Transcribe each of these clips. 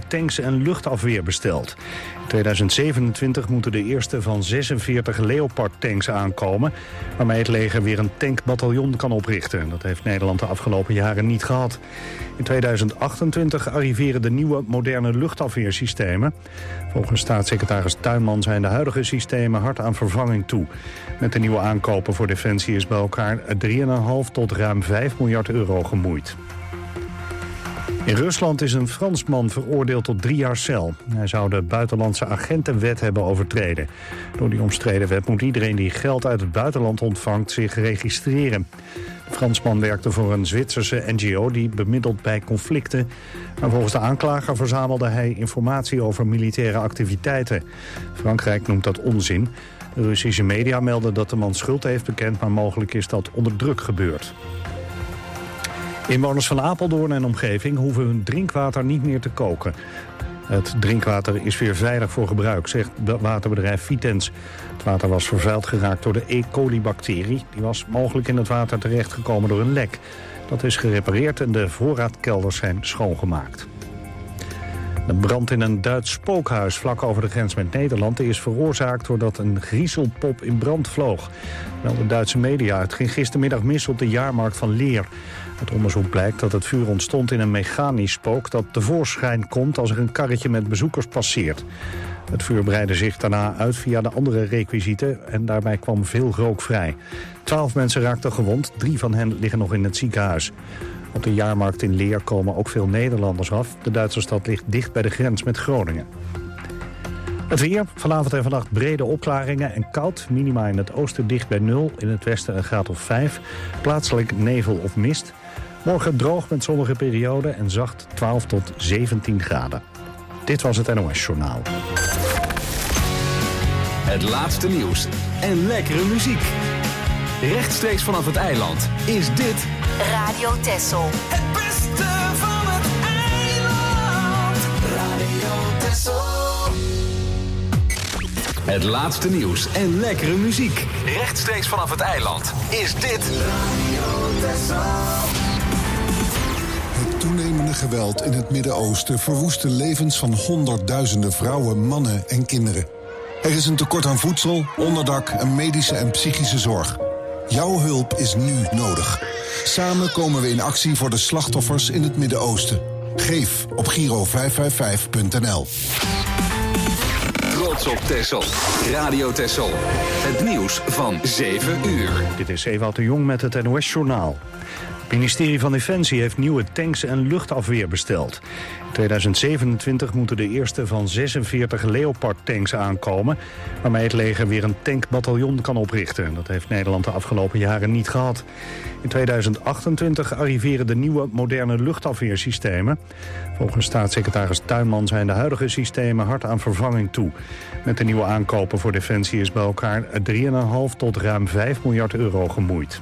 tanks en luchtafweer besteld. In 2027 moeten de eerste van 46 Leopard-tanks aankomen, waarmee het leger weer een tankbataljon kan oprichten. Dat heeft Nederland de afgelopen jaren niet gehad. In 2028 arriveren de nieuwe moderne luchtafweersystemen. Volgens staatssecretaris Tuinman zijn de huidige systemen hard aan vervanging toe. Met de nieuwe aankopen voor Defensie is bij elkaar 3,5 tot ruim 5 miljard euro gemoeid. In Rusland is een Fransman veroordeeld tot 3 jaar cel. Hij zou de buitenlandse agentenwet hebben overtreden. Door die omstreden wet moet iedereen die geld uit het buitenland ontvangt zich registreren. De Fransman werkte voor een Zwitserse NGO die bemiddelt bij conflicten. Maar volgens de aanklager verzamelde hij informatie over militaire activiteiten. Frankrijk noemt dat onzin. De Russische media melden dat de man schuld heeft bekend, maar mogelijk is dat onder druk gebeurd. Inwoners van Apeldoorn en omgeving hoeven hun drinkwater niet meer te koken. Het drinkwater is weer veilig voor gebruik, zegt waterbedrijf Vitens. Het water was vervuild geraakt door de E. coli-bacterie. Die was mogelijk in het water terechtgekomen door een lek. Dat is gerepareerd en de voorraadkelders zijn schoongemaakt. De brand in een Duits spookhuis vlak over de grens met Nederland is veroorzaakt doordat een griezelpop in brand vloog. Wel, de Duitse media, het ging gistermiddag mis op de jaarmarkt van Leer. Het onderzoek blijkt dat het vuur ontstond in een mechanisch spook dat tevoorschijn komt als er een karretje met bezoekers passeert. Het vuur breidde zich daarna uit via de andere requisieten en daarbij kwam veel rook vrij. 12 mensen raakten gewond, 3 van hen liggen nog in het ziekenhuis. Op de jaarmarkt in Leer komen ook veel Nederlanders af. De Duitse stad ligt dicht bij de grens met Groningen. Het weer, vanavond en vannacht brede opklaringen en koud. Minima in het oosten dicht bij 0, in het westen een graad of 5. Plaatselijk nevel of mist. Morgen droog met zonnige perioden en zacht 12 tot 17 graden. Dit was het NOS Journaal. Het laatste nieuws en lekkere muziek. Rechtstreeks vanaf het eiland is dit Radio Texel. Het beste van het eiland. Radio Texel. het laatste nieuws en lekkere muziek. Rechtstreeks vanaf het eiland is dit Radio Texel. Het toenemende geweld in het Midden-Oosten verwoest de levens van honderdduizenden vrouwen, mannen en kinderen. Er is een tekort aan voedsel, onderdak en medische en psychische zorg. Jouw hulp is nu nodig. Samen komen we in actie voor de slachtoffers in het Midden-Oosten. Geef op Giro555.nl. Trots op Texel. Radio Texel. Het nieuws van 7 uur. Dit is Ewout de Jong met het NOS-journaal. Het ministerie van Defensie heeft nieuwe tanks en luchtafweer besteld. In 2027 moeten de eerste van 46 Leopard-tanks aankomen, waarmee het leger weer een tankbataljon kan oprichten. Dat heeft Nederland de afgelopen jaren niet gehad. In 2028 arriveren de nieuwe moderne luchtafweersystemen. Volgens staatssecretaris Tuinman zijn de huidige systemen hard aan vervanging toe. Met de nieuwe aankopen voor Defensie is bij elkaar 3,5 tot ruim 5 miljard euro gemoeid.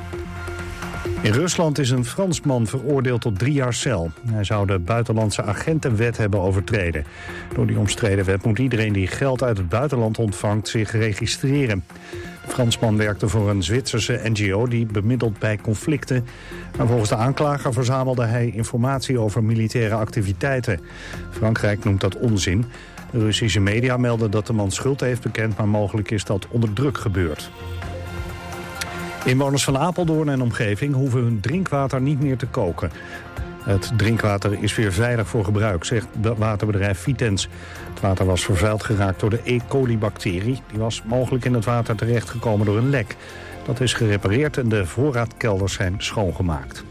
In Rusland is een Fransman veroordeeld tot 3 jaar cel. Hij zou de buitenlandse agentenwet hebben overtreden. Door die omstreden wet moet iedereen die geld uit het buitenland ontvangt zich registreren. De Fransman werkte voor een Zwitserse NGO die bemiddelt bij conflicten. Maar volgens de aanklager verzamelde hij informatie over militaire activiteiten. Frankrijk noemt dat onzin. De Russische media melden dat de man schuld heeft bekend, maar mogelijk is dat onder druk gebeurd. Inwoners van Apeldoorn en omgeving hoeven hun drinkwater niet meer te koken. Het drinkwater is weer veilig voor gebruik, zegt waterbedrijf Vitens. Het water was vervuild geraakt door de E. coli-bacterie. Die was mogelijk in het water terechtgekomen door een lek. Dat is gerepareerd en de voorraadkelders zijn schoongemaakt.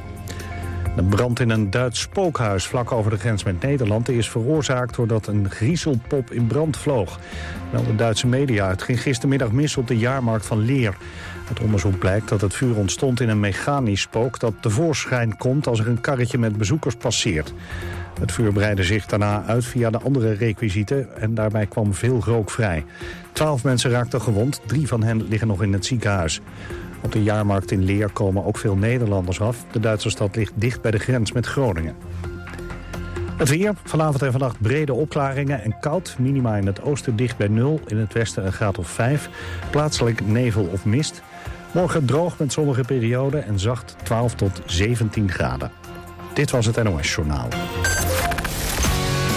De brand in een Duits spookhuis vlak over de grens met Nederland is veroorzaakt doordat een griezelpop in brand vloog. Wel, de Duitse media, het ging gistermiddag mis op de jaarmarkt van Leer. Het onderzoek blijkt dat het vuur ontstond in een mechanisch spook dat tevoorschijn komt als er een karretje met bezoekers passeert. Het vuur breidde zich daarna uit via de andere requisieten en daarbij kwam veel rook vrij. 12 mensen raakten gewond, 3 van hen liggen nog in het ziekenhuis. Op de jaarmarkt in Leer komen ook veel Nederlanders af. De Duitse stad ligt dicht bij de grens met Groningen. Het weer, vanavond en vannacht brede opklaringen en koud. Minima in het oosten dicht bij 0, in het westen een graad of 5. Plaatselijk nevel of mist. Morgen droog met zonnige perioden en zacht 12 tot 17 graden. Dit was het NOS Journaal.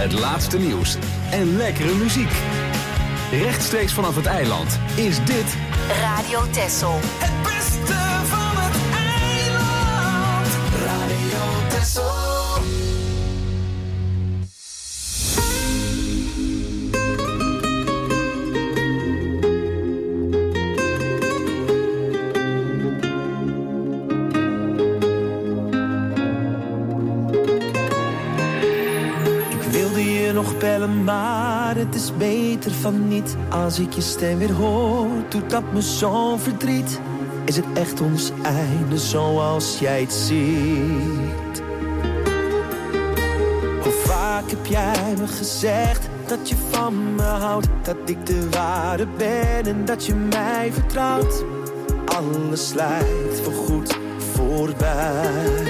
Het laatste nieuws en lekkere muziek. Rechtstreeks vanaf het eiland is dit Radio Texel. Het beste van het eiland. Radio Texel. Nog bellen, maar het is beter van niet. Als ik je stem weer hoor, doet dat me zo'n verdriet. Is het echt ons einde zoals jij het ziet? Hoe vaak heb jij me gezegd dat je van me houdt, dat ik de ware ben en dat je mij vertrouwt? Alles lijkt voorgoed voorbij.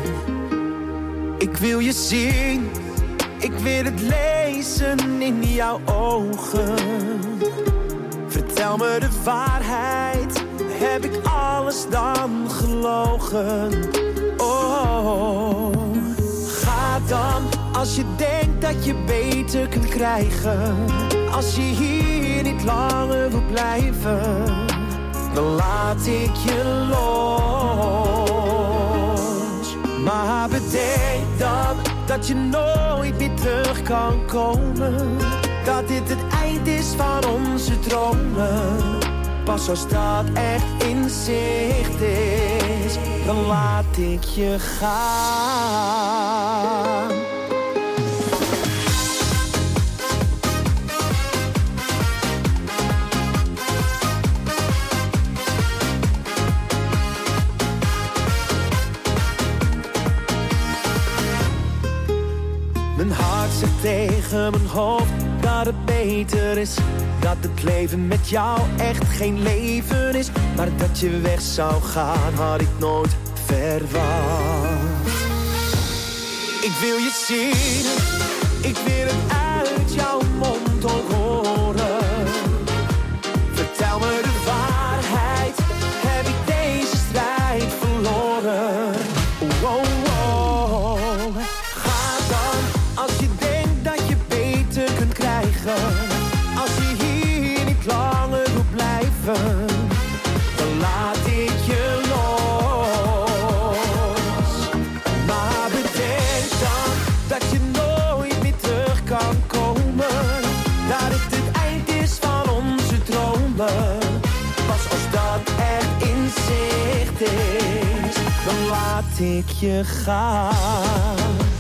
Ik wil je zien, ik wil het lezen in jouw ogen. Vertel me de waarheid, heb ik alles dan gelogen? Oh, ga dan als je denkt dat je beter kunt krijgen. Als je hier niet langer wil blijven, dan laat ik je los. Maar bedenk dan dat je nooit meer terug kan komen. Dat dit het eind is van onze dromen. Pas als dat echt in zicht is, dan laat ik je gaan. Mijn hart zegt tegen mijn hoofd dat het beter is. Dat het leven met jou echt geen leven is. Maar dat je weg zou gaan had ik nooit verwacht. Ik wil je zien, ik wil het uit jouw mond ook horen. Vertel me de waarheid, heb ik deze strijd verloren? Oh, oh, oh. Ga dan als je denkt dat je beter kunt krijgen. Als je hier niet langer wil blijven, dan laat ik je los. Maar bedenk dan dat je nooit meer terug kan komen. Dat het het eind is van onze dromen. Pas als dat echt in zicht is, dan laat ik je gaan.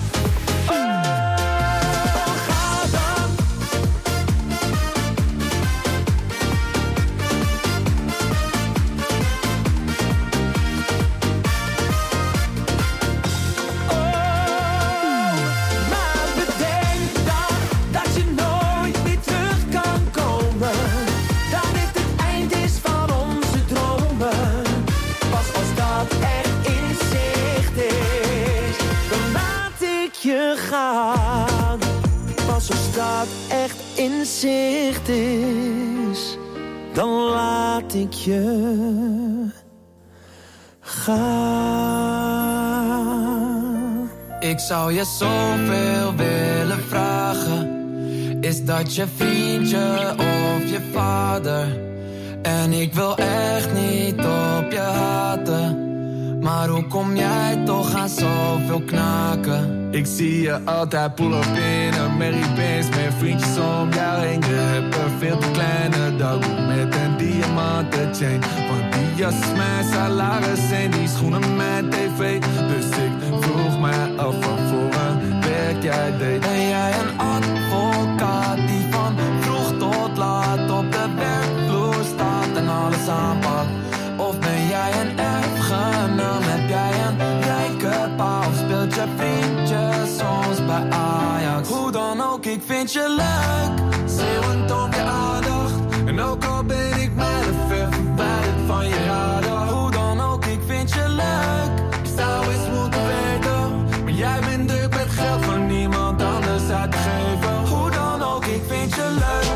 Pas als dat echt in zicht is, dan laat ik je gaan. Ik zou je zoveel willen vragen. Is dat je vriendje of je vader? En ik wil echt niet op je haten. Maar hoe kom jij toch aan zoveel knaken? Ik zie je altijd pull up in een Merry-Benz met vriendjes om jou heen. Je hebt een veel te kleine dag met een diamanten chain. Want die jas is mijn salaris en die schoenen mijn tv. Dus ik vroeg mij af wat voor een werk jij deed. Ben jij een advocaat die van vroeg tot laat op de werkvloer staat en alles aanpakt? Of ben jij een erfgenaam? Heb jij een rijke pa? Of speelt je vriendje soms bij Ajax? Hoe dan ook, ik vind je leuk, schreeuwend om je aandacht. En ook al ben ik mijlen ver verwijderd van je radar. Hoe dan ook, ik vind je leuk, je zou eens moeten weten. Maar jij bent druk met geld van niemand anders uit te geven. Hoe dan ook, ik vind je leuk.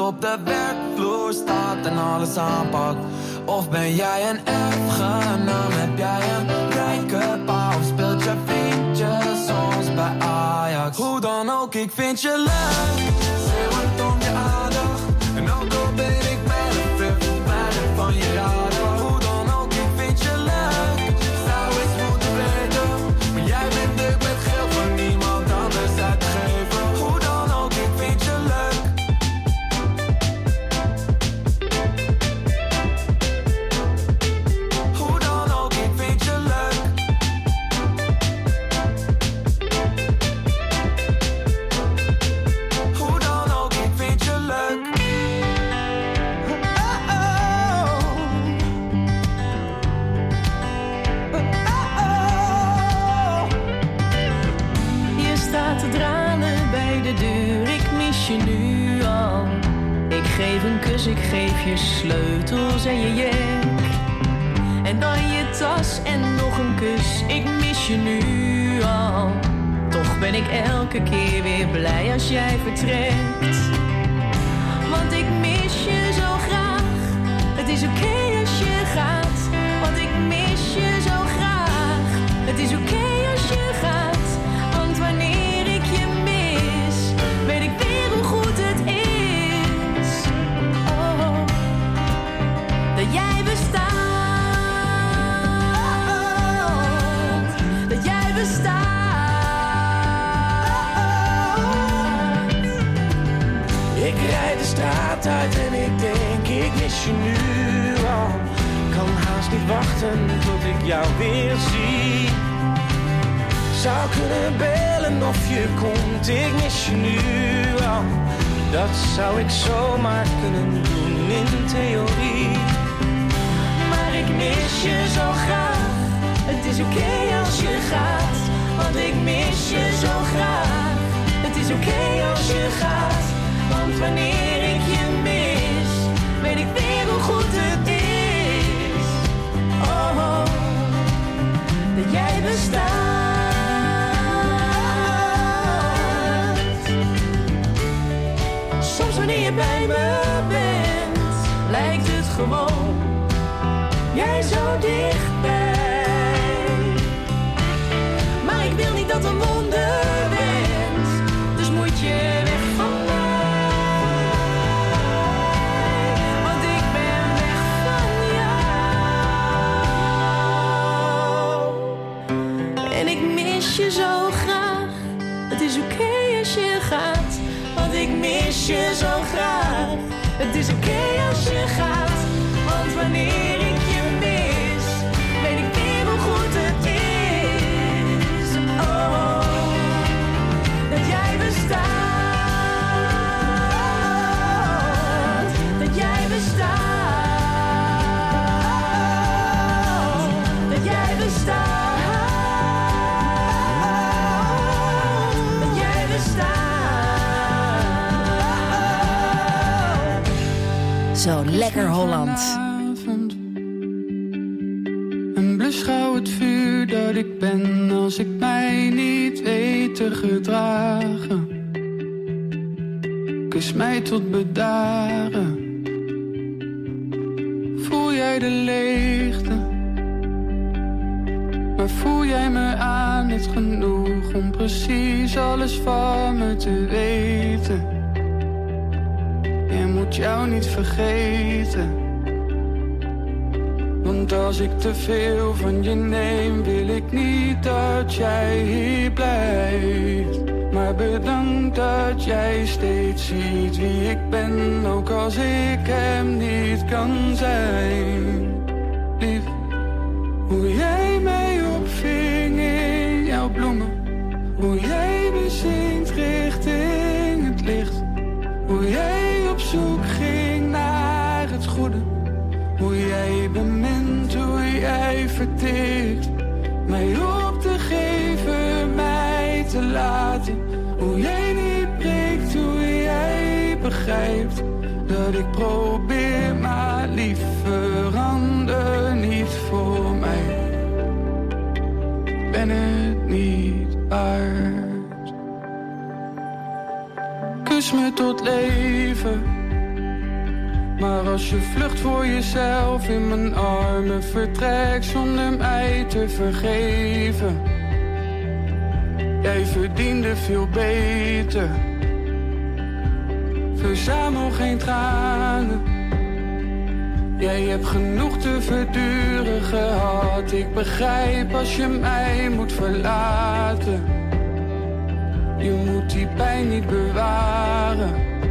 op de werkvloer staat en alles aanpakt? Of ben jij een erfgenaam? Heb jij een rijke pa? Of speelt je vriendje soms bij Ajax? Hoe dan ook, ik vind je leuk. Zeeuwend om je aandacht. En ook al ben ik met een flip, weinig van je radar. Hoe dan ook, ik vind je leuk. Zou eens moeten weten, maar jij bent druk met geld van niemand anders uitgeven. Hoe dan ook, ik vind je leuk. Hoe dan ook, ik vind je leuk. Hoe dan ook, ik vind je leuk. Je staat te dralen bij de deur, ik mis je nu al. Ik geef een kus, ik geef je sleutels en je jek. En dan je tas en nog een kus, ik mis je nu al. Toch ben ik elke keer weer blij als jij vertrekt. Want ik mis je zo graag, het is oké als je gaat. Want ik mis je zo graag, het is oké als je gaat. Want wanneer ik je mis, weet ik weer hoe goed het is. Oh, dat jij bestaat. Dat jij bestaat. Ik rijd de straat uit en ik denk, ik mis je nu al. Kan haast niet wachten tot ik jou weer zie. Zou kunnen bellen of je komt, ik mis je nu al. Dat zou ik zomaar kunnen doen in theorie. Maar ik mis je zo graag, het is oké als je gaat. Want ik mis je zo graag, het is oké als je gaat. Want wanneer ik je mis, weet ik weer hoe goed het is. Oh, dat jij bestaat. Soms wanneer je bij me bent, lijkt het gewoon, jij zo dichtbij. Maar ik wil niet dat een wonder bent, dus moet je weg van mij. Want ik ben weg van jou. En ik mis je zo graag, het is oké als je gaat. Want ik mis je zo graag, het is oké als je gaat. Want wanneer ik je mis, weet ik weer hoe goed het is. Oh, dat jij bestaat. Dat jij bestaat. Dat jij bestaat. Dat jij bestaat. Zo lekker Holland. Een blusgauw het vuur dat ik ben als ik mij niet weet te gedragen. Kus mij tot bedaren. Voel jij de leegte? Maar voel jij me aan niet genoeg om precies alles van me te weten? Je moet jou niet vergeten. Want als ik te veel van je neem, wil ik niet dat jij hier blijft. Maar bedankt dat jij steeds ziet wie ik ben, ook als ik hem niet kan zijn. Lief, hoe jij mij opving in jouw bloemen, hoe jij bezinkt richting het licht, hoe jij op zoek ging naar het goede, hoe jij bemint, hoe jij vertikt, mij op te geven, mij te laten. Hoe jij niet breekt, hoe jij begrijpt dat ik probeer, maar lief, verander niet voor mij. Ben het niet waard. Kus me tot leven, Maar als je vlucht voor jezelf in mijn armen vertrekt zonder mij te vergeven. Jij verdiende veel beter. Verzamel geen tranen. Jij hebt genoeg te verduren gehad. Ik begrijp als je mij moet verlaten. Je moet die pijn niet bewaren.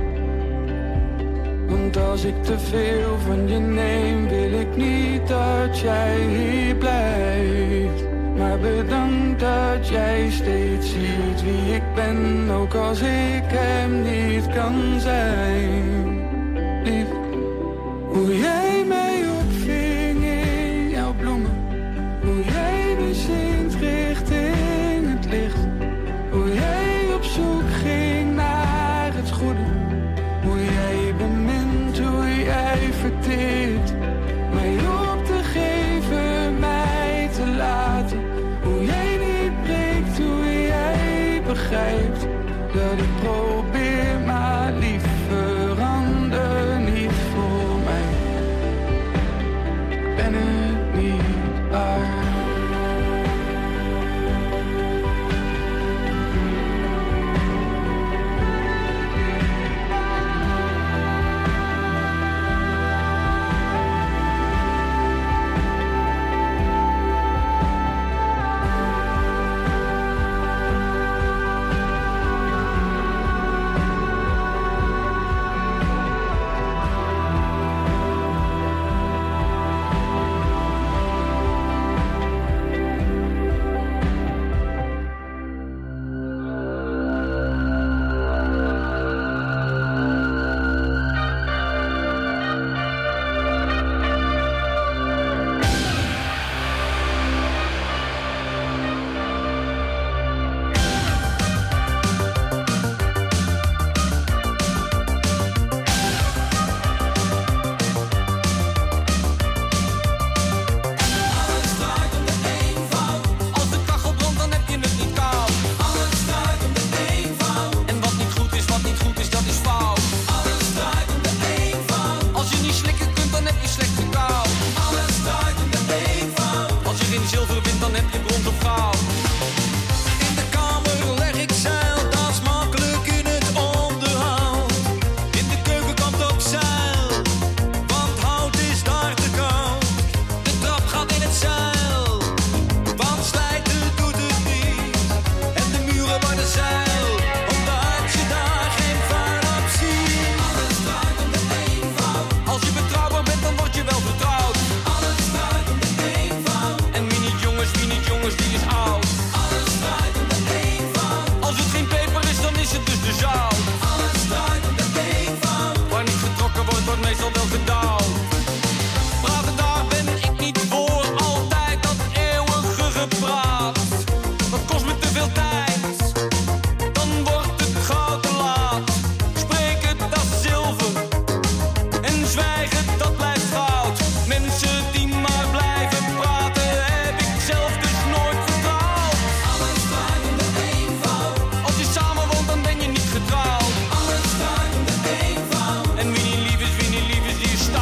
Want als ik te veel van je neem, wil ik niet dat jij hier blijft. Maar bedankt dat jij steeds ziet wie ik ben, ook als ik hem niet kan zijn. Lief, hoe jij mij opving in jouw bloemen, hoe jij me zingt richting het licht, hoe jij op zoek ging naar het goede, hoe jij bemint, hoe jij verteert, mij op te geven, mij te laten, hoe jij niet breekt, hoe jij begrijpt dat ik probeer, maar lief, verander niet voor mij. Ik ben het niet waard.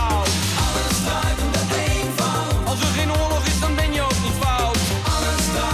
Als er geen oorlog is, dan ben je ook niet fout. Alles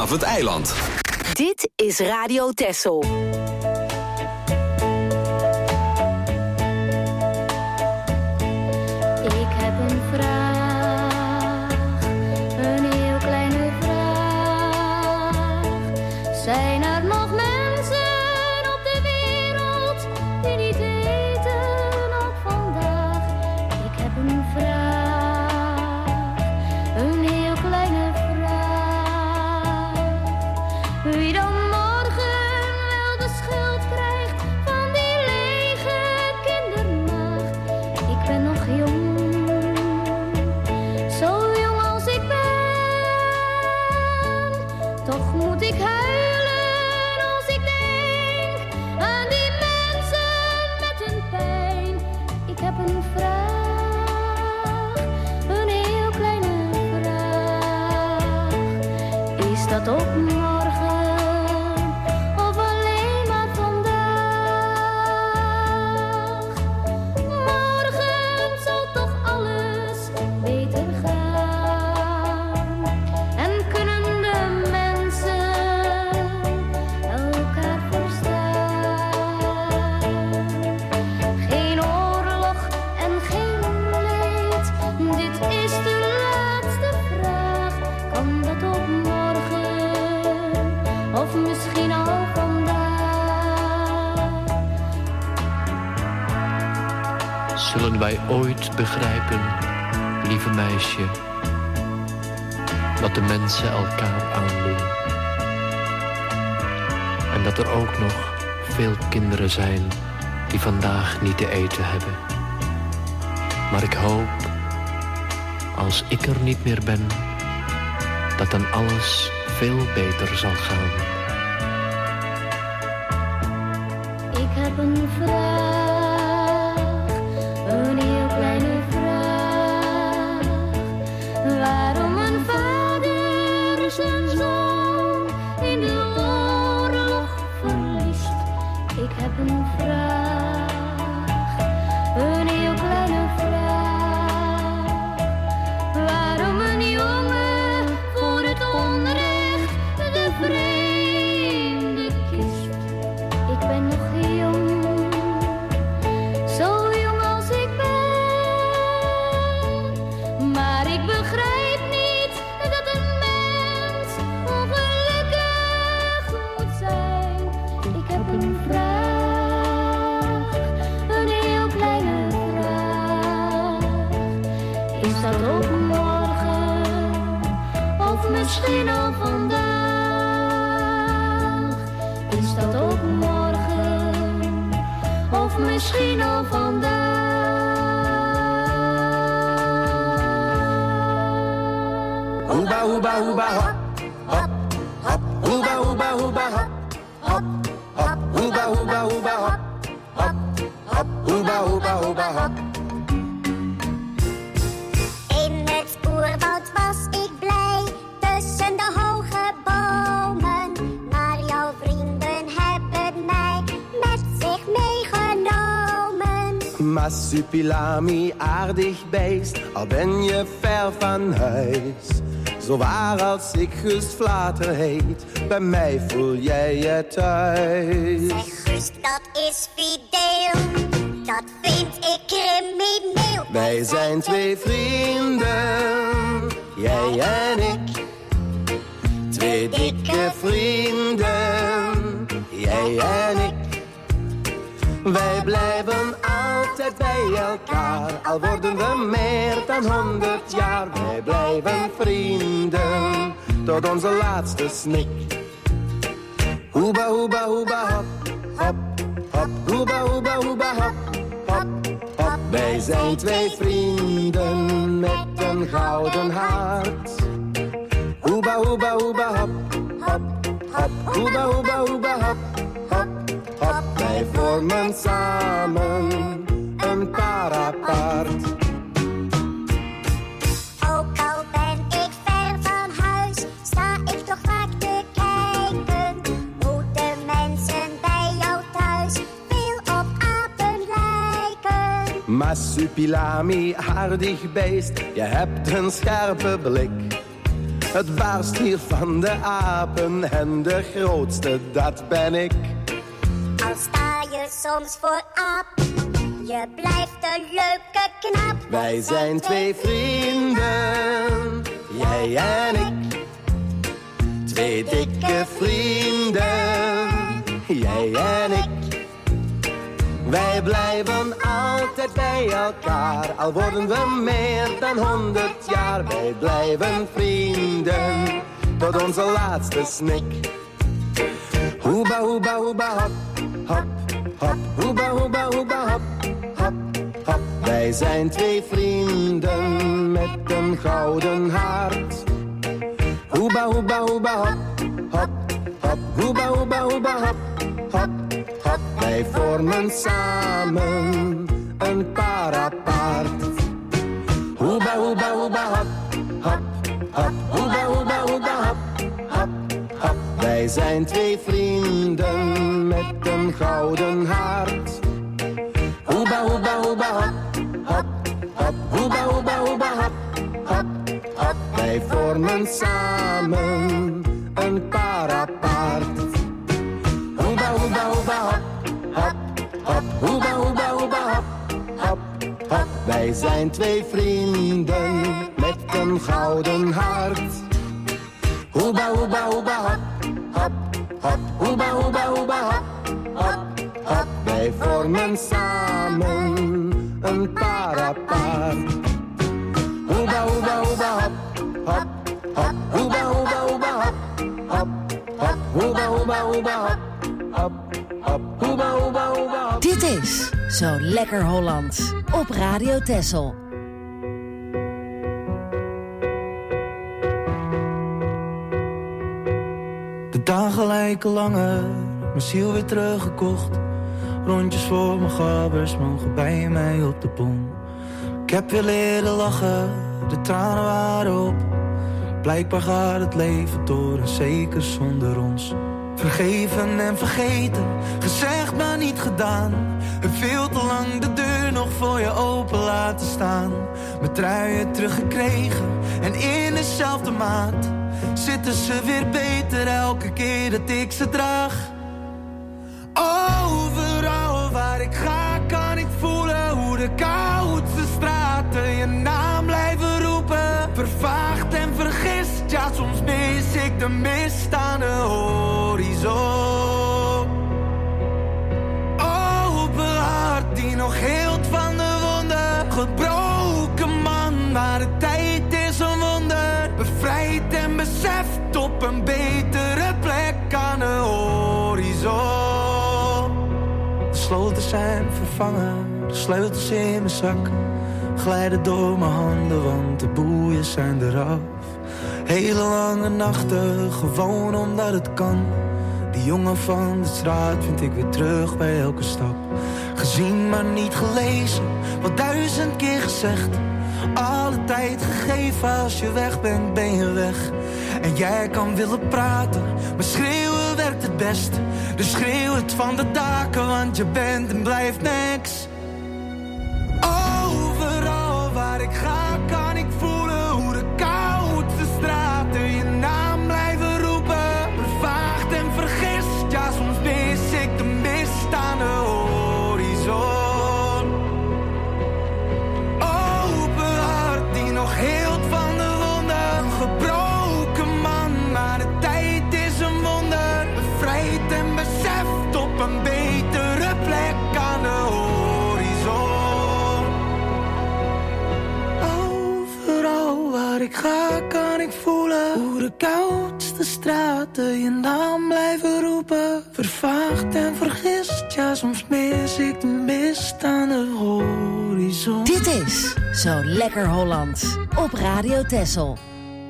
vanaf het eiland. Dit is Radio Texel. Ik heb een vraag, een heel kleine vraag. Zijn er nog mensen op de wereld die niet eten op vandaag? Ik heb een vraag, een heel kleine vraag. Wie dan morgen wel de schuld krijgt van die lege kindermaag? Ik ben nog jong, zo jong als ik ben. Toch moet ik huilen als ik denk aan die mensen met hun pijn. Ik heb een vraag, een heel kleine vraag. Is dat ook morgen of alleen maar vandaag? Morgen zal toch alles beter gaan. En kunnen de mensen elkaar verstaan? Geen oorlog en geen leed, dit is de laatste vraag. Kan dat ook morgen of misschien al vandaag? Zullen wij ooit begrijpen, lieve meisje, wat de mensen elkaar aandoen? En dat er ook nog veel kinderen zijn die vandaag niet te eten hebben. Maar ik hoop, als ik er niet meer ben, dat dan alles veel beter zal gaan. Ik heb een vraag, een heel kleine vraag. Waarom een vader zijn zoon in de oorlog verliest? Ik heb een vraag, een heel kleine vraag. Waarom een jongen voor het onrecht de vreemde kiest? Ik ben nog jong, zo jong als ik ben. Maar ik begrijp niet dat een mens ongelukkig moet zijn. Ik heb een vraag, een heel kleine vraag. Is dat ook morgen of misschien al vandaag? Is dat ook morgen of misschien al vandaag? Hoeba, hoeba, hoeba, hop, hop, hop. Hoeba, hoeba, hoeba, hop, hop, hop. Hoeba, hoeba, hoeba, hop, hop, hop. Hoeba, hoeba, hoeba, hop. In het oerwoud was ik blij, tussen de hoge bomen. Maar jouw vrienden hebben mij met zich meegenomen. Marsupilami, aardig beest, al ben je ver van huis. Zo waar als ik Gust Vlater heet, bij mij voel jij je thuis. Zeg Gust, dat is fideel, dat vind ik crimineel. Wij zijn twee vrienden, jij en ik. Twee dikke vrienden, jij en ik. Wij blijven altijd bij elkaar, al worden we meer dan 100 jaar. Wij blijven vrienden, tot onze laatste snik. Hoeba, hoeba, hoeba, hop, hop, hop. Hoeba, hoeba, hoeba, hop, hop, hop. Wij zijn twee vrienden met een gouden hart. Hoeba, hoeba, hoeba, hop, hop, hop. Hoeba, hoeba, hoeba, hop, hop, hop. Wij vormen samen een paar apart. Ook al ben ik ver van huis, sta ik toch vaak te kijken hoe de mensen bij jou thuis veel op apen lijken. Marsupilami, aardig beest, je hebt een scherpe blik. Het baasd hier van de apen en de grootste, dat ben ik. Al sta je soms voor aap, je blijft een leuke knap. Wij zijn twee vrienden, jij en ik. Twee dikke vrienden, jij en ik. Wij blijven altijd bij elkaar, al worden we meer dan 100 jaar. Wij blijven vrienden, tot onze laatste snik. Hoeba, hoeba, hoeba, hop, hop, hop. Hoeba, hoeba, hoeba, hop, hop, hop. Wij zijn twee vrienden met een gouden hart. Hoeba, hoeba, hoeba, hop, hop, hop. Hoeba, hoeba, hoeba, hop, hop, hop. Wij vormen samen een parapaard. Hoeba, hoeba, hoeba, hop, hop, hop. Hoeba, hoeba, hoeba, hop, hop, hop. Wij zijn twee vrienden met een gouden hart. Hoeba, hoeba, hoeba, hop, hop, hop. Hoeba, hoeba, hoeba, hop, hop, hop. Wij vormen samen een parapaard. Hoeba, hoeba, hoeba, hop, hop, hop. Hoeba, hoeba, hoeba, hop, hop, hop. Wij zijn twee vrienden met een gouden hart. Hoeba, hoeba, hoeba, hop, hop, hop. Hoeba, hoeba, hoeba, hop, hop, hop. Wij vormen samen een parapaard. Hoeba, hoeba, hoeba, hop, hop, hop. Hoeba, hoeba, hoeba, hop, hop, hop. Hoeba, hoeba, hoeba, hop, hop, hop. Hoeba, hoeba, hoeba, hop. Dit is Zo Lekker Hollands op Radio Texel. De dagen lijken langer, mijn ziel weer teruggekocht. Rondjes voor mijn gabbers mogen bij mij op de bom. Ik heb weer leren lachen, de tranen waren op. Blijkbaar gaat het leven door en zeker zonder ons. Vergeven en vergeten, gezegd maar niet gedaan. En veel te lang de deur nog voor je open laten staan. Mijn truien teruggekregen en in dezelfde maat. Zitten ze weer beter elke keer dat ik ze draag. Overal waar ik ga kan ik voelen hoe de koudste straten je naam blijven roepen. Vervaagd en vergist, ja soms mis ik de mist aan de horizon. Open hart die nog heelt van de wonden. Gebroken man, maar de tijd is een wonder. Bevrijd en beseft op een betere plek aan de horizon. De sloten zijn vervangen, de sleutels in mijn zak. Glijden door mijn handen, want de boeien zijn eraf. Hele lange nachten, gewoon omdat het kan. Die jongen van de straat vind ik weer terug bij elke stap. Gezien maar niet gelezen, wat 1000 keer gezegd. Alle tijd gegeven, als je weg bent, ben je weg. En jij kan willen praten, maar schreeuwen werkt het best. Dus schreeuw het van de daken, want je bent en blijft niks. Overal waar ik ga, kan ik voelen hoe de koudste straten je naam blijven roepen. Vervaagd en vergist, ja soms mis ik de mist aan de horizon. Open hart die nog heelt van de wonden. Een gebroken man, maar de tijd is een wonder. Bevrijd en beseft op een betere plek aan de horizon. Overal waar ik ga kan ik voelen hoe de koudste straten je naam blijven roepen. Vervaagd en vergist, ja soms mis ik de mist aan de horizon. Dit is Zo Lekker Hollands op Radio Texel.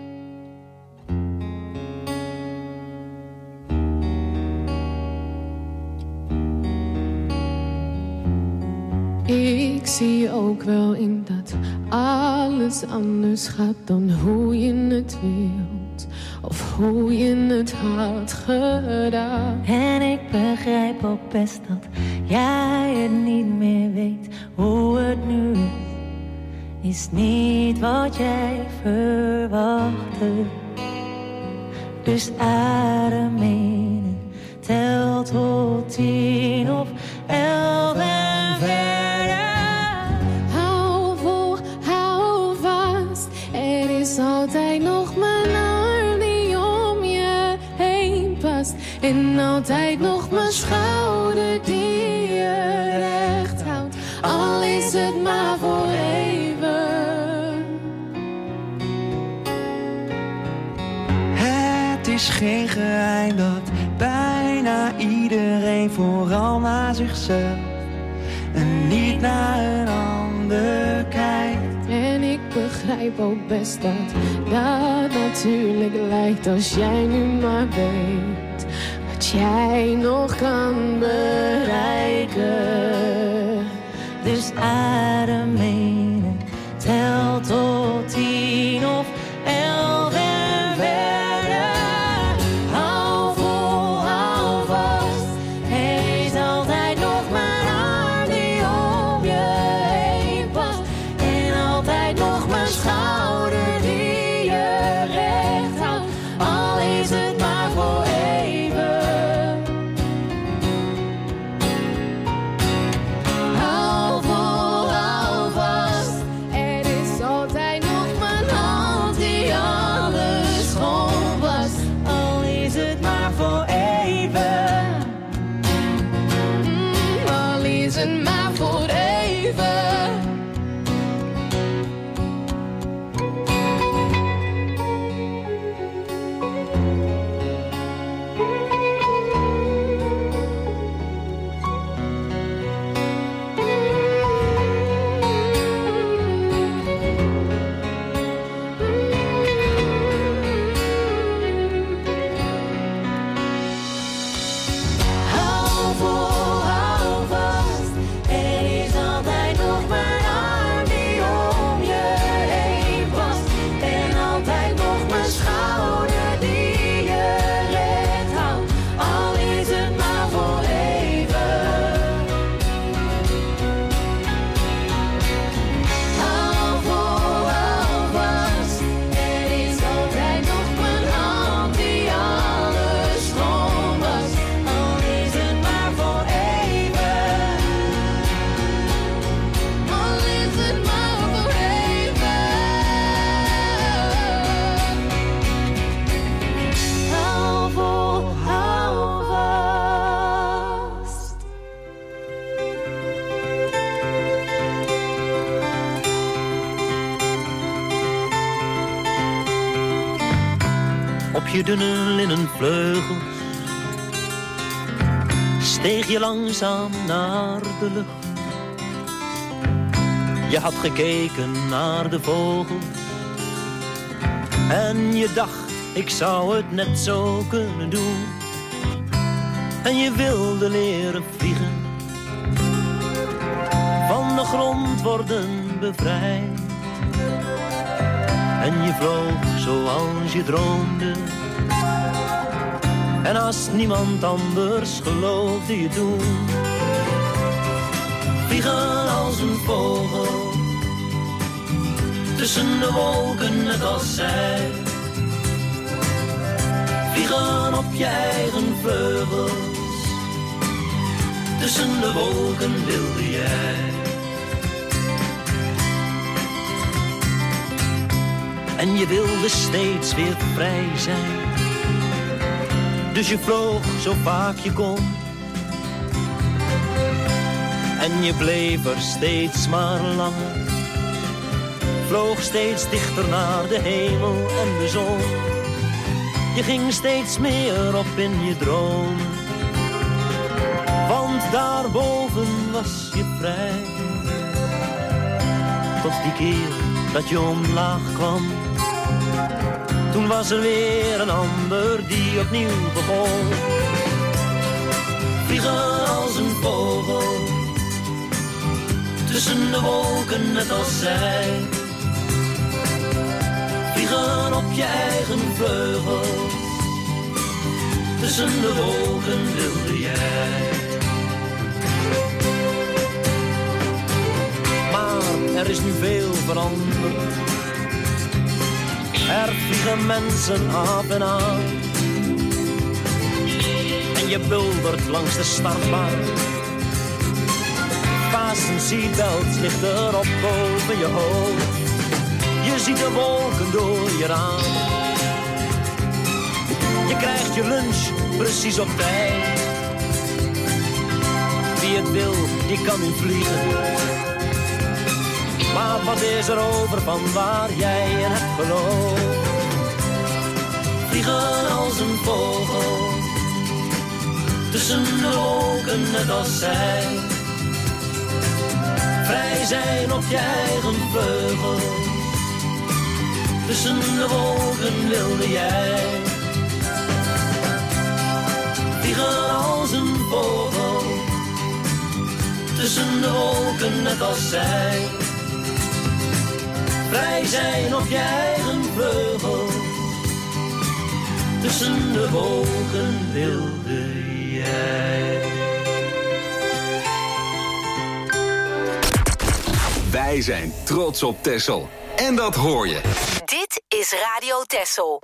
Ik zie ook wel in dat alles anders gaat dan hoe je het wilt. Of hoe je het had gedaan. En ik begrijp ook best dat jij het niet meer weet. Hoe het nu is niet wat jij verwachtte. Dus adem in, tel tot 10 of 11 en verder. Hou vol, hou vast, er is altijd nog mijn arm die om je heen past. En altijd nog mijn schouder die je recht houdt, al is het maar voor even. Het is geen geheim dat bijna iedereen vooral naar zichzelf en niet naar een ander kijkt. En ik begrijp ook best dat dat natuurlijk lijkt, als jij nu maar weet wat jij nog kan bereiken. Dus adem in, tel tot 10 of 11 en verder. Hou vol, hou vast, er is altijd nog mijn arm die om je heen past. En altijd nog mijn schouder die je recht houdt, al is het maar voor even. Hou vol, hou vast, er is altijd nog mijn hand die alles schoon was, al is het maar voor even. Al is het maar voor even. Hou vol, hou vast, er is altijd nog mijn arm die om je heen past. En altijd nog mijn schouder die je recht houdt, al is het maar voor even. Hou vol, hou vast, er is altijd nog mijn hand die alles schoon was, al is het maar voor even. Al is het maar voor even. Hou vol, hou vast. Op je dunne linnen vleugels steeg je langzaam naar de lucht. Je had gekeken naar de vogels en je dacht, ik zou het net zo kunnen doen. En je wilde leren vliegen, van de grond worden bevrijd. En je vloog zoals je droomde, en als niemand anders geloofde je toen. Vliegen als een vogel, tussen de wolken net als zij. Vliegen op je eigen vleugels, tussen de wolken wilde jij. En je wilde steeds weer vrij zijn, dus je vloog zo vaak je kon. En je bleef er steeds maar langer, vloog steeds dichter naar de hemel en de zon. Je ging steeds meer op in je dromen, want daarboven was je vrij. Tot die keer dat je omlaag kwam, toen was er weer een ander die opnieuw begon. Vliegen als een vogel, tussen de wolken net als zij. Vliegen op je eigen vleugels, tussen de wolken wilde jij. Maar er is nu veel veranderd. Er vliegen mensen af en aan, en je buldert langs de startbaan. Paas een seatbelt ligt erop boven je hoofd. Je ziet de wolken door je raam. Je krijgt je lunch precies op tijd. Wie het wil, die kan nu vliegen. Maar wat is er over van waar jij in hebt geloofd? Vliegen als een vogel, tussen de wolken net als zij. Vrij zijn op je eigen vleugels, tussen de wolken wilde jij. Vliegen als een vogel, tussen de wolken net als zij. Vrij zijn op je eigen vleugels, tussen de wolken wilde jij. Wij zijn trots op Texel. En dat hoor je. Dit is Radio Texel.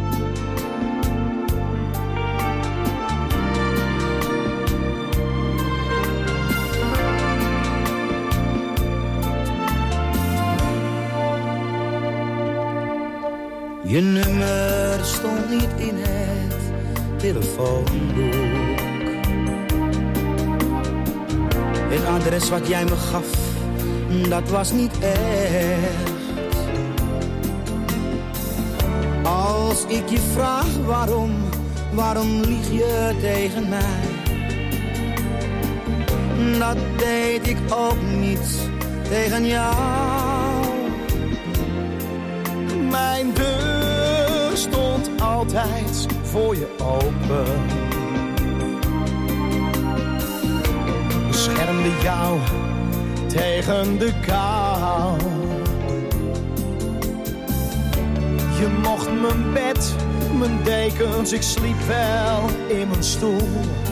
Je nummer stond niet in het telefoonboek. Het adres wat jij me gaf, dat was niet echt. Als ik je vraag waarom lieg je tegen mij? Dat deed ik ook niet tegen jou. Mijn deur stond altijd voor je open. Beschermde jou tegen de kou. Je mocht mijn bed, mijn dekens, ik sliep wel in mijn stoel.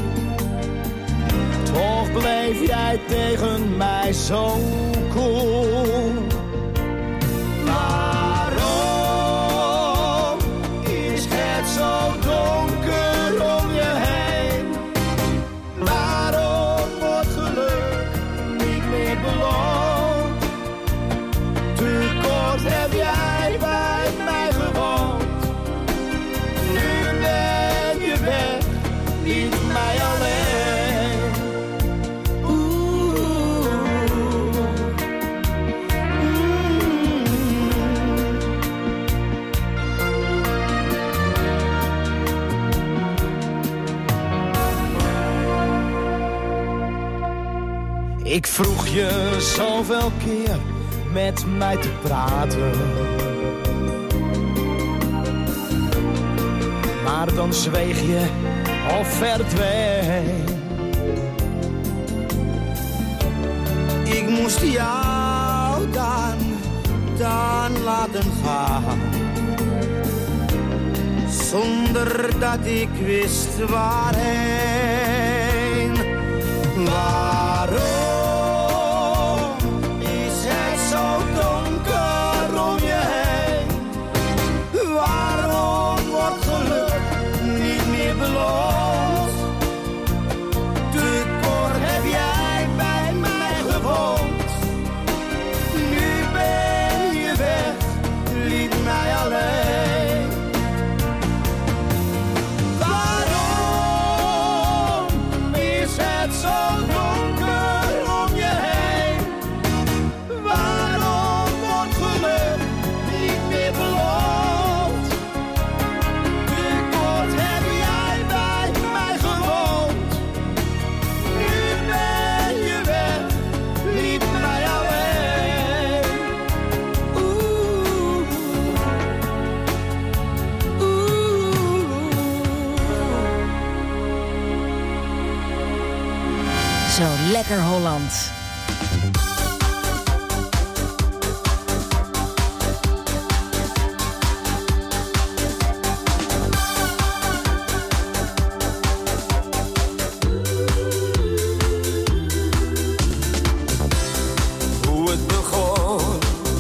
Toch bleef jij tegen mij zo koel. Waarom is het zo donker om je heen? Waarom wordt geluk niet meer beloond? Te kort heb jij bij mij gewoond. Nu ben je weg, liet mij alleen. Ik vroeg je zoveel keer met mij te praten, maar dan zweeg je of verdween. Ik moest jou dan laten gaan, zonder dat ik wist waarheen. Waarom is het zo donker om je heen? Waarom wordt geluk niet meer beloond? Te kort heb jij bij mij gewoond. Nu ben je weg, liet mij alleen. Waarom is het zo donker om je heen? Waarom wordt geluk niet meer beloond? Te kort heb jij bij mij gewoond. Nu ben je weg, liet mij alleen. Zo lekker Holland. Hoe het begon,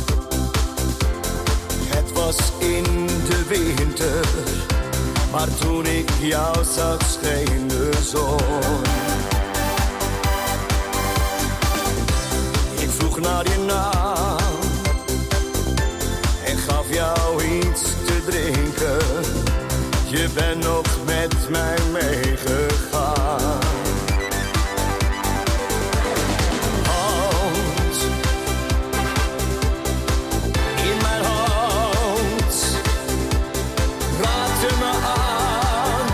het was in de winter, maar toen ik jou zag scheen de zon. Ik vroeg naar je naam en gaf jou iets te drinken. Je bent nog met mij meegegaan. Hand in mijn hand, raakte me aan,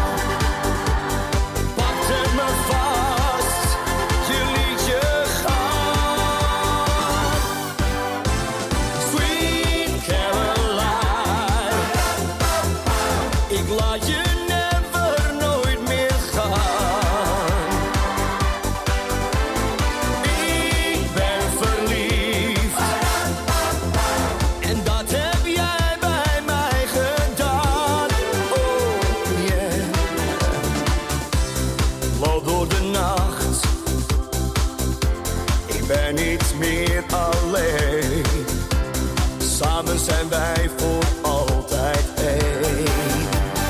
pakte me vast, je liet je gaan. Sweet Caroline, ik laat je never nooit meer gaan. Ik ben verliefd en dat heb jij bij mij gedaan. Oh yeah. Loop door de nacht, ik ben niet meer alleen. Samen zijn wij voor altijd één.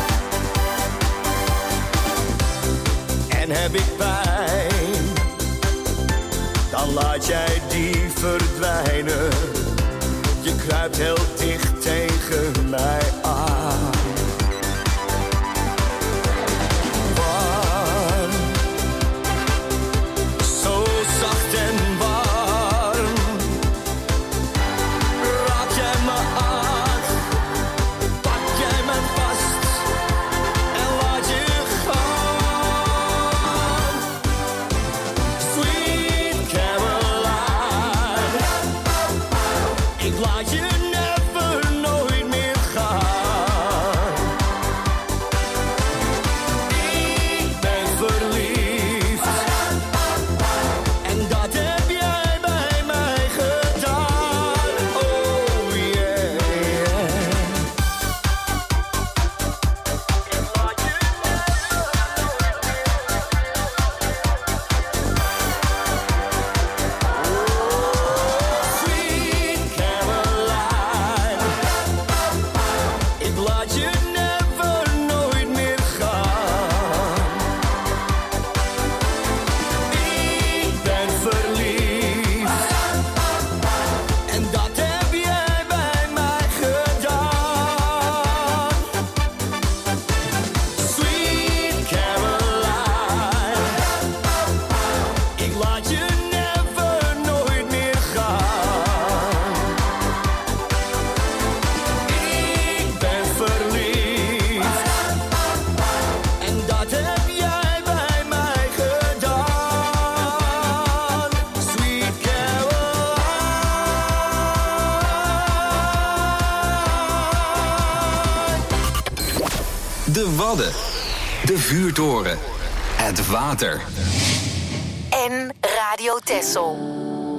En heb ik pijn, dan laat jij die verdwijnen. Je kruipt heel dicht tegen mij aan. Warm, zo zacht en warm, raak jij me aan, pak jij me vast en laat je gaan. Sweet Caroline, ik laat je never nooit meer gaan. Ik ben verliefd en dat heb jij bij mij gedaan. Oh yeah. Sweet Caroline, ik laat je never nooit meer gaan. Ik ben verliefd en dat heb jij bij mij gedaan. Sweet Caroline, ik laat je never nooit meer gaan. Ik ben verliefd en dat heb jij bij mij gedaan. Sweet De Wadden, de vuurtoren, het water. En Radio Texel.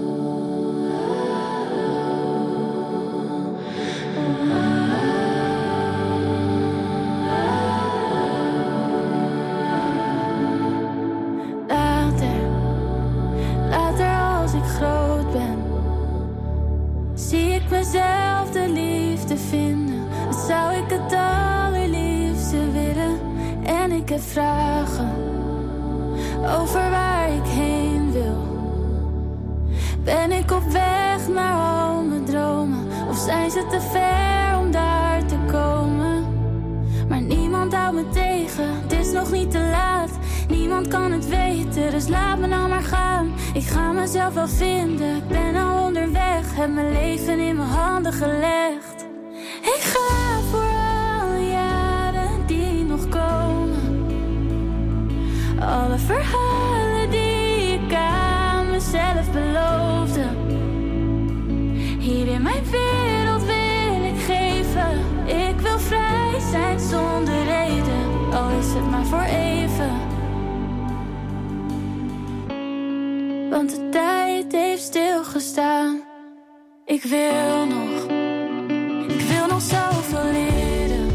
Later als ik groot ben, zie ik mezelf de liefde vinden. Dat zou ik het allerliefste willen. En ik heb vragen over waar ik heen wil. Ben ik op weg naar al mijn dromen, of zijn ze te ver om daar te komen? Maar niemand houdt me tegen, het is nog niet te laat. Niemand kan het weten, dus laat me nou maar gaan. Ik ga mezelf wel vinden, ik ben al onderweg. Heb mijn leven in mijn handen gelegd. Ik ga voor alle jaren die nog komen. Alle verhalen die ik aan mezelf beloofde. Hier in mijn wereld wil ik geven. Ik wil vrij zijn zonder reden, al is het maar voor even. Want de tijd heeft stilgestaan. Ik wil nog zoveel leren.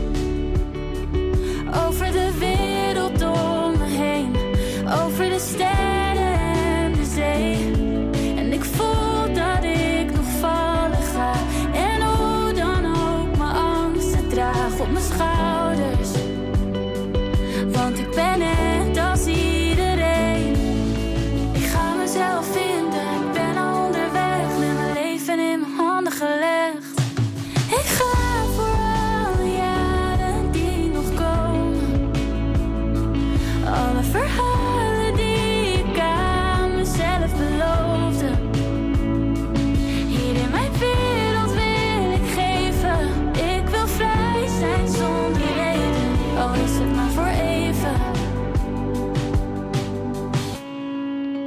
Over de wereld om me heen. Over de sterren en de zee. En ik voel dat ik nog vallen ga. En hoe dan ook mijn angsten draag op mijn schouders. Want ik ben net als iedereen.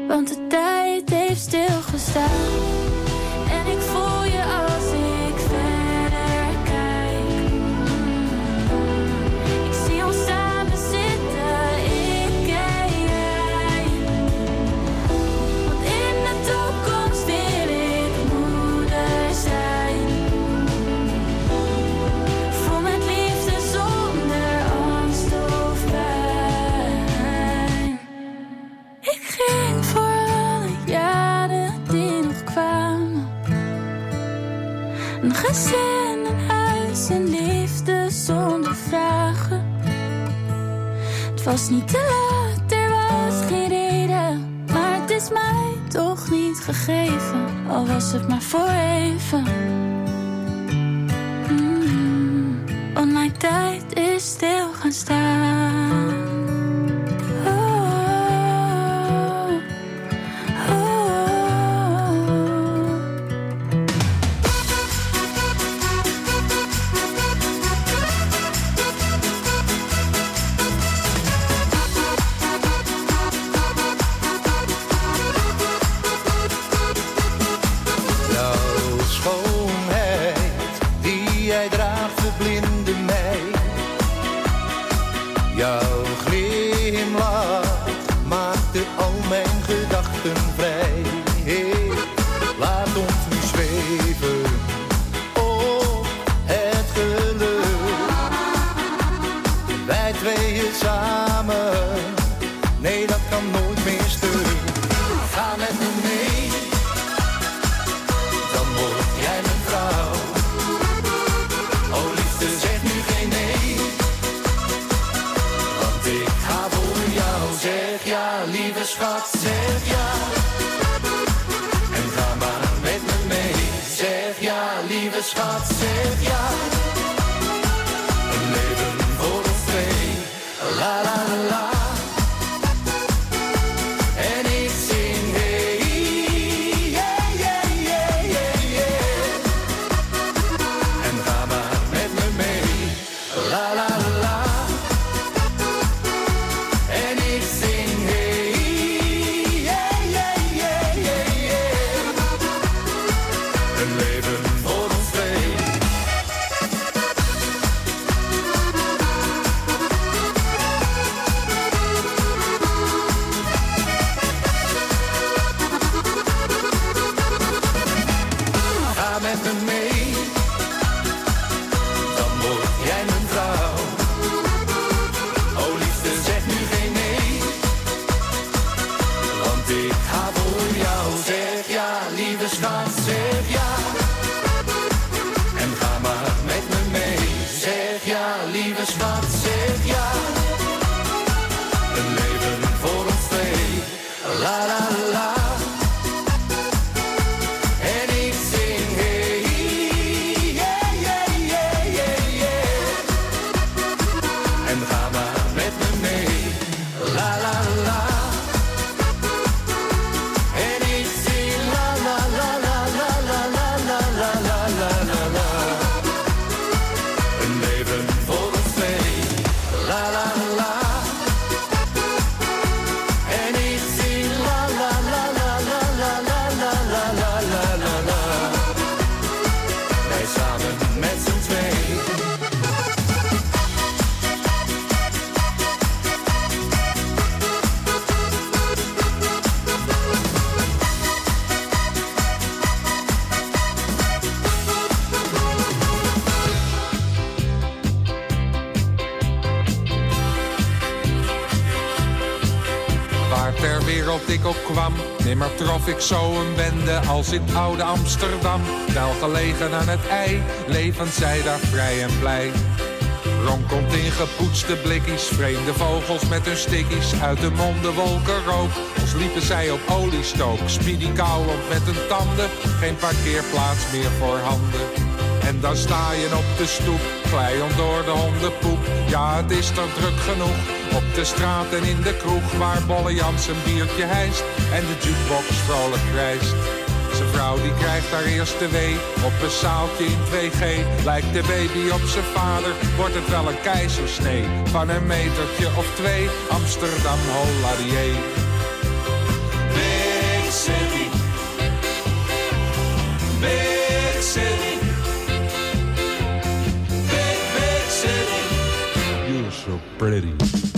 want de tijd heeft stilgestaan. En ik voel je als ik verder kijk. Ik zie ons samen zitten, ik en jij. Want in de toekomst wil ik moeder zijn. Vol met liefde zonder angst of pijn. Ik ging voor alle jaren die nog kwamen. Een gezin, een huis, een liefde zonder vragen. Het was niet te laat, er was geen reden. Maar het is mij toch niet gegeven, al was het maar voor even. Want mijn tijd is stil gaan staan. Ik ook kwam, nimmer trof ik zo een bende als in oude Amsterdam. Wel gelegen aan het ei, levend zij daar vrij en blij. Ronkelt in gepoetste blikkies, vreemde vogels met hun stikkies. Uit de monden wolken rook, als liepen zij op oliestook. Speedy kauwend met hun tanden, geen parkeerplaats meer voor handen. En dan sta je op de stoep, glijend door de hondenpoep. Ja, het is toch druk genoeg, op de straat en in de kroeg. Waar Bolle Jans een biertje hijst en de jukebox vrolijk krijst. Zijn vrouw die krijgt haar eerste wee op een zaaltje in 2G. Lijkt de baby op zijn vader, wordt het wel een keizersnee. Van een metertje of 2, Amsterdam Holladier. pretty.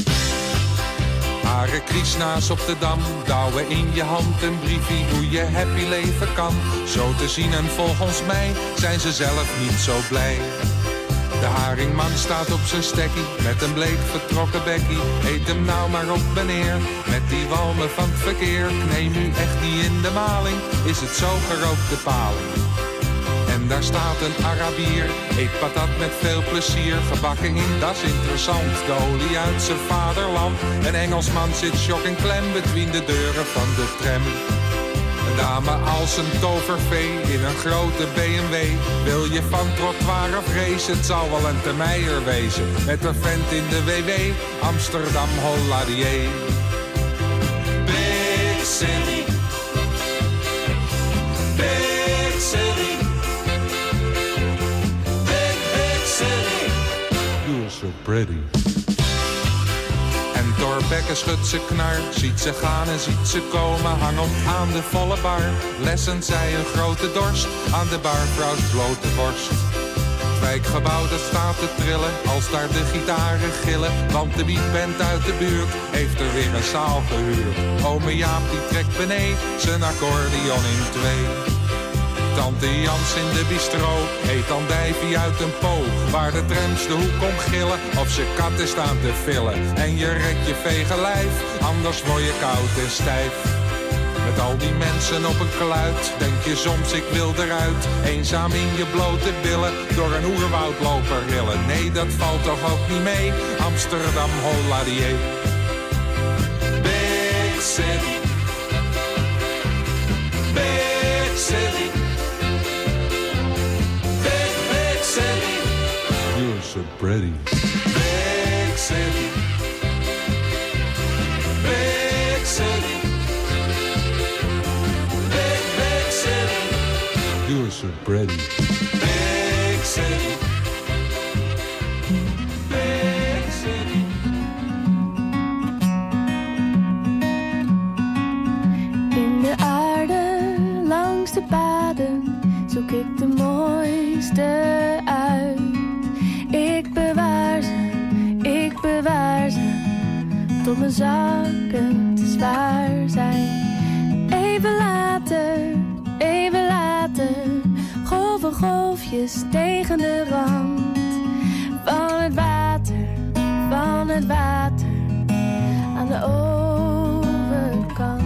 Hare Krishna's op de Dam, douwen in je hand een briefie hoe je happy leven kan. Zo te zien en volgens mij zijn ze zelf niet zo blij. De haringman staat op zijn stekkie, met een bleek vertrokken bekkie. Eet hem nou maar op meneer, met die walmen van het verkeer. Neem u echt niet in de maling, is het zo gerookte paling. En daar staat een Arabier, eet patat met veel plezier. Gebakken in, dat is interessant, de olie uit zijn vaderland. Een Engelsman zit shock en klem between de deuren van de tram. Een dame als een tovervee in een grote BMW. Wil je van trottoir of race, het zal wel een Termeijer wezen. Met een vent in de WW, Amsterdam Holladier. Big city, big city, big, big city. You're so pretty. En Thorbecke schudt ze knar, ziet ze gaan en ziet ze komen, hangend aan de volle bar. Lessen zij een grote dorst aan de barvrouws blote borst. Het wijkgebouw dat staat te trillen als daar de gitaren gillen, want de beatband uit de buurt heeft er weer een zaal gehuurd. Ome Jaap die trekt beneden zijn accordeon in twee. Tante Jans in de bistro eet andijvie uit een po, waar de trams de hoek om gillen of ze katten staan te villen. En je rekt je vege lijf, anders word je koud en stijf. Met al die mensen op een kluit, denk je soms ik wil eruit. Eenzaam in je blote billen, door een oerwoud lopen rillen. Nee, dat valt toch ook niet mee, Amsterdam Holladier. Big city, big city, you're so pretty. Big city, big city, big, big city. You're so pretty. Big city, big city. In de aarde, langs de paden, zoek ik de mooiste uit. Ik bewaar ze, tot mijn zakken te zwaar zijn. Even later, golfjes tegen de rand. Van het water, aan de overkant.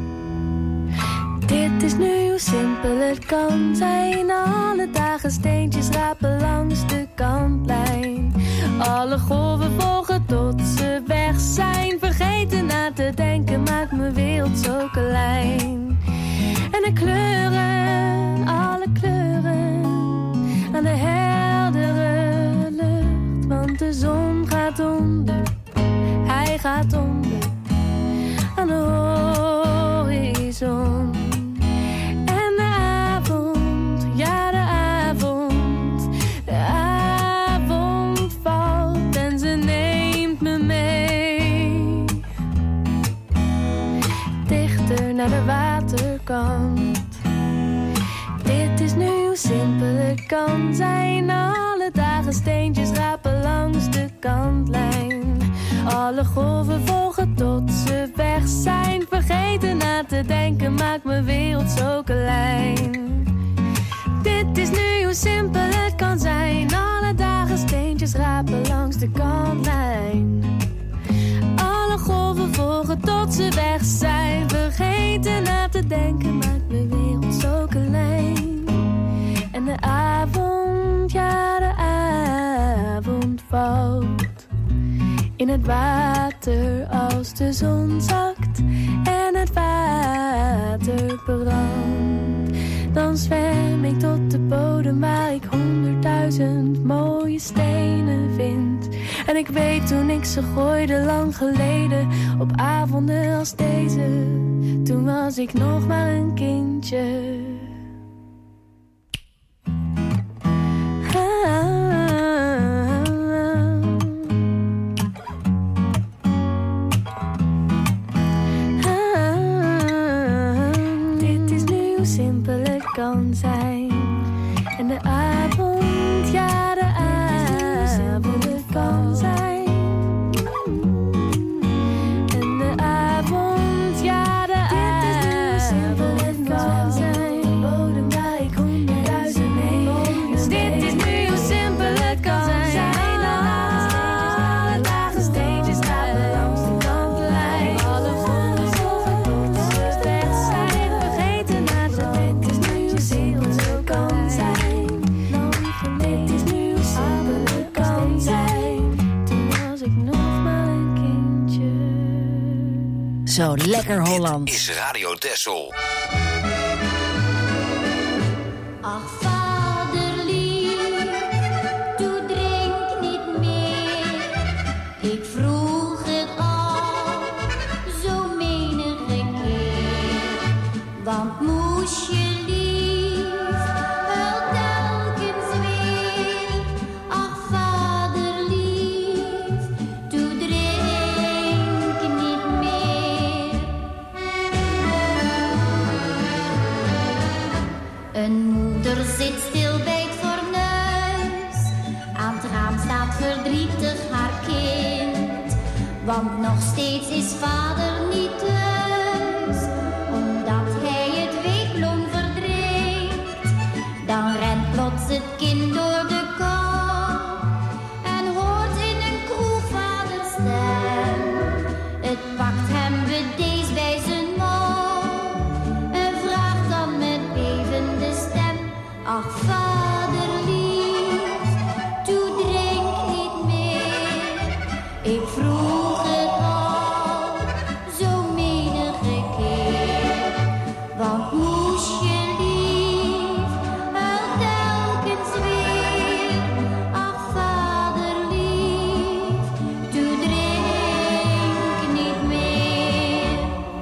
Dit is nu hoe simpel het kan zijn. Alle dagen steentjes rapen langs de kantlijn. Alle golven volgen tot ze weg zijn. Vergeten na te denken maakt mijn wereld zo klein. En de kleuren, alle kleuren, aan de heldere lucht. Want de zon gaat onder, hij gaat onder, aan de horizon. En de avond, ja de avond valt en ze neemt me mee. Dichter naar de waterkant. Dit is nu hoe simpel het kan zijn. Alle dagen steentjes rapen langs de kantlijn. Alle golven volgen tot ze weg zijn. Vergeten na te denken maakt mijn wereld zo klein. Dit is nu hoe simpel het kan zijn. Alle dagen steentjes rapen langs de kantlijn. Alle golven volgen tot ze weg zijn. Vergeten na te denken maakt mijn wereld zo klein. En de avond, ja de avond valt in het water als de zon zakt en het water brandt. Dan zwem ik tot de bodem waar ik 100.000 mooie stenen vind. En ik weet toen ik ze gooide lang geleden, op avonden als deze, toen was ik nog maar een kindje. Kan zijn. En de avond, ja de avond kan zijn. Zo lekker Hollands. Is Radio Texel. Ach, vaderlief, doe drink niet meer. Ik vroeg het al, zo menige keer. Want moest je lief, wel telkens weer. Ach, vaderlief, doe drink niet meer. Een moeder zit stil bij het fornuis. Aan het raam staat verdrietig haar kind. Want nog steeds is vader niet thuis. Omdat hij het weekloon verdrinkt. Dan rent plots het kind door de kou. En hoort in een kroeg vaders stem. Het pakt hem bedeesd bij zijn mouw. En vraagt dan met bevende stem. Ach, vaderlief, doe drink niet meer. Ik vroeg het al, zo menige keer. Want moest je lief, wel telkens weer. Ach, vaderlief, doe drink niet meer.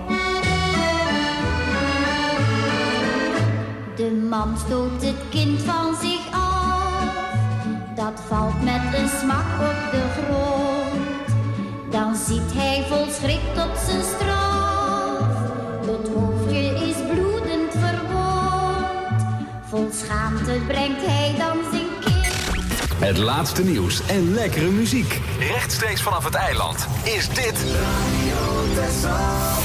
De man stoot het kind van zich af. Dat valt met een smak op de grond. Dan ziet hij vol schrik tot zijn straf. Het hoofdje is bloedend verwond. Vol schaamte brengt hij dan zijn kind. Het laatste nieuws en lekkere muziek. Rechtstreeks vanaf het eiland. Is dit Radio Texel.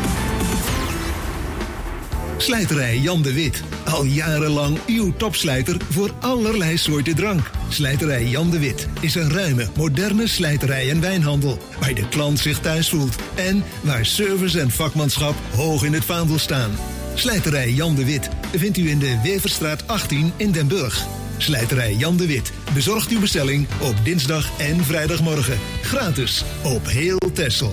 Slijterij Jan de Wit. Al jarenlang uw topslijter voor allerlei soorten drank. Slijterij Jan de Wit is een ruime, moderne slijterij en wijnhandel. Waar de klant zich thuis voelt. En waar service en vakmanschap hoog in het vaandel staan. Slijterij Jan de Wit vindt u in de Weverstraat 18 in Den Burg. Slijterij Jan de Wit bezorgt uw bestelling op dinsdag en vrijdagmorgen. Gratis op heel Texel.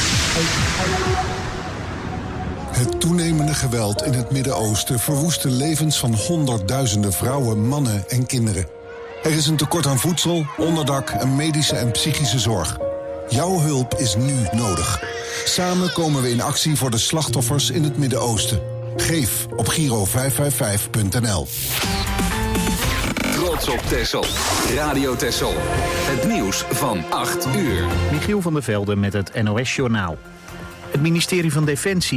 Het toenemende geweld in het Midden-Oosten verwoest de levens van honderdduizenden vrouwen, mannen en kinderen. Er is een tekort aan voedsel, onderdak en medische en psychische zorg. Jouw hulp is nu nodig. Samen komen we in actie voor de slachtoffers in het Midden-Oosten. Geef op Giro555.nl. Trots op Texel. Radio Texel. Het nieuws van 8 uur. Michiel van der Velde met het NOS-journaal. Het ministerie van Defensie